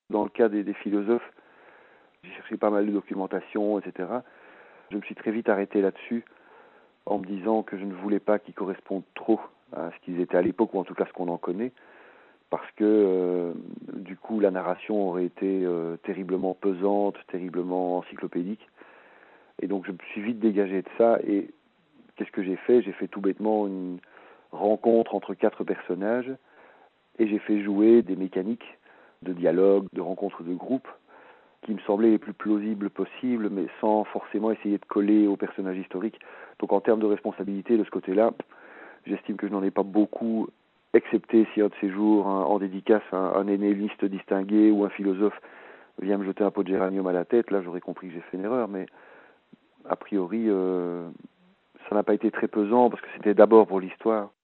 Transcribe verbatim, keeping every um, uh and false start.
Dans le cas des, des philosophes, j'ai cherché pas mal de documentation, et cetera. Je me suis très vite arrêté là-dessus en me disant que je ne voulais pas qu'ils correspondent trop à ce qu'ils étaient à l'époque, ou en tout cas ce qu'on en connaît, parce que euh, du coup la narration aurait été euh, terriblement pesante, terriblement encyclopédique. Et donc je me suis vite dégagé de ça, et qu'est-ce que j'ai fait? J'ai fait tout bêtement une rencontre entre quatre personnages, et j'ai fait jouer des mécaniques de dialogue, de rencontres de groupe, qui me semblaient les plus plausibles possibles, mais sans forcément essayer de coller au personnage historique. Donc en termes de responsabilité, de ce côté-là, j'estime que je n'en ai pas beaucoup, excepté si un de ces jours, un, en dédicace, un, un énéliste distingué ou un philosophe vient me jeter un pot de géranium à la tête. Là, j'aurais compris que j'ai fait une erreur, mais a priori, euh, ça n'a pas été très pesant, parce que c'était d'abord pour l'histoire.